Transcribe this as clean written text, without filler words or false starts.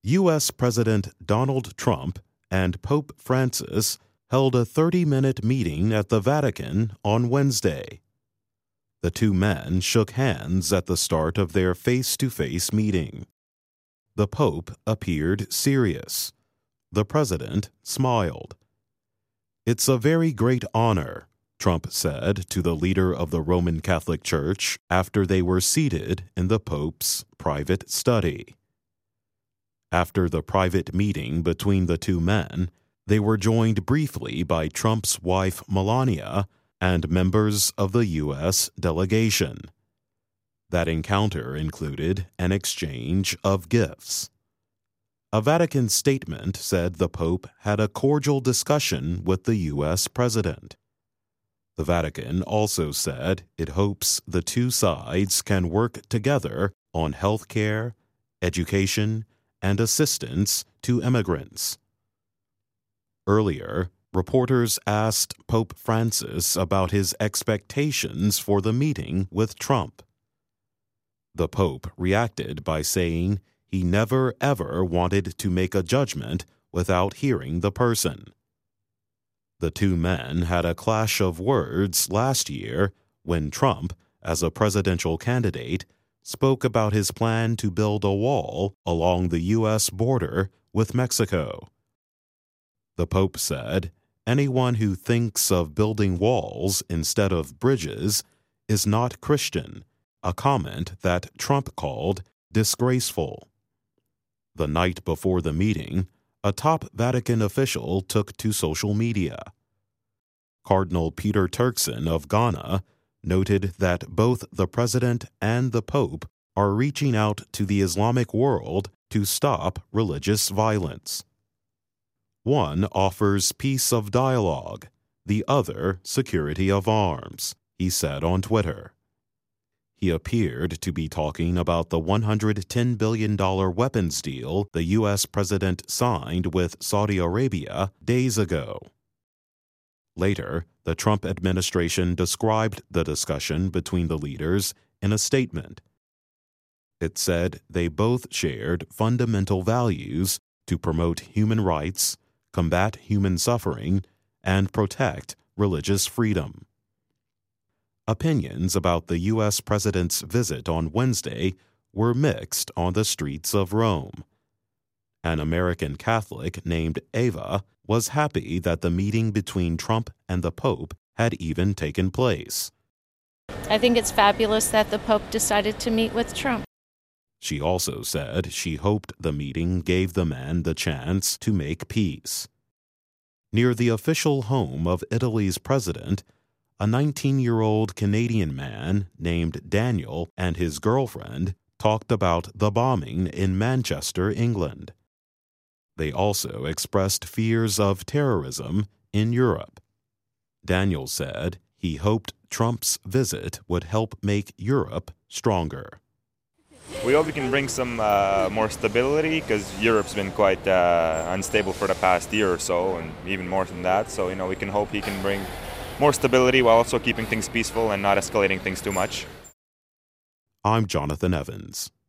U.S. President Donald Trump and Pope Francis held a 30-minute meeting at the Vatican on Wednesday. The two men shook hands at the start of their face-to-face meeting. The Pope appeared serious. The President smiled. "It's a very great honor," Trump said to the leader of the Roman Catholic Church after they were seated in the Pope's private study. After the private meeting between the two men, they were joined briefly by Trump's wife Melania and members of the U.S. delegation. That encounter included an exchange of gifts. A Vatican statement said the Pope had a cordial discussion with the U.S. president. The Vatican also said it hopes the two sides can work together on health care, education, and assistance to immigrants. Earlier, reporters asked Pope Francis about his expectations for the meeting with Trump. The Pope reacted by saying he never ever wanted to make a judgment without hearing the person. The two men had a clash of words last year when Trump, as a presidential candidate, spoke about his plan to build a wall along the U.S. border with Mexico. The Pope said, "Anyone who thinks of building walls instead of bridges is not Christian," a comment that Trump called disgraceful. The night before the meeting, a top Vatican official took to social media. Cardinal Peter Turkson of Ghana noted that both the President and the Pope are reaching out to the Islamic world to stop religious violence. One offers peace of dialogue, the other security of arms, he said on Twitter. He appeared to be talking about the $110 billion weapons deal the U.S. president signed with Saudi Arabia days ago. Later, the Trump administration described the discussion between the leaders in a statement. It said they both shared fundamental values to promote human rights, combat human suffering, and protect religious freedom. Opinions about the U.S. president's visit on Wednesday were mixed on the streets of Rome. An American Catholic named Ava was happy that the meeting between Trump and the Pope had even taken place. I think it's fabulous that the Pope decided to meet with Trump. She also said she hoped the meeting gave the men the chance to make peace. Near the official home of Italy's president, a 19-year-old Canadian man named Daniel and his girlfriend talked about the bombing in Manchester, England. They also expressed fears of terrorism in Europe. Daniel said he hoped Trump's visit would help make Europe stronger. We hope we can bring some more stability because Europe's been quite unstable for the past year or so, and even more than that. So, we can hope he can bring more stability while also keeping things peaceful and not escalating things too much. I'm Jonathan Evans.